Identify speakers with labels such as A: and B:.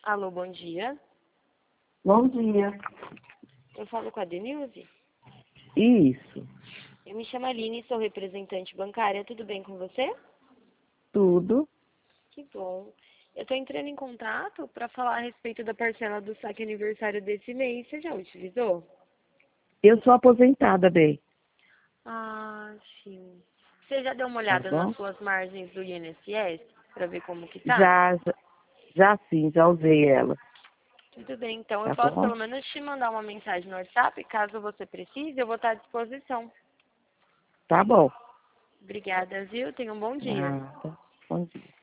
A: Alô, bom dia.
B: Bom dia.
A: Eu falo com a Denilze.
B: Isso,
A: Eu me chamo Aline, sou representante bancária. Tudo bem com você?
B: tudo.
A: Que bom. Eu estou entrando em contato para falar a respeito da parcela do saque aniversário desse mês. Você já utilizou?
B: Eu sou aposentada, bem,
A: Ah, sim. Você já deu uma
B: tá
A: olhada nas
B: bom?
A: suas margens do INSS para ver como que tá?
B: Já sim, já usei ela,
A: Tudo bem, então eu
B: tá
A: posso
B: bom?
A: pelo menos te mandar uma mensagem no WhatsApp, caso você precise, eu vou estar à disposição.
B: Tá bom.
A: Obrigada, viu? Tenha um bom dia.
B: Nada. Bom dia.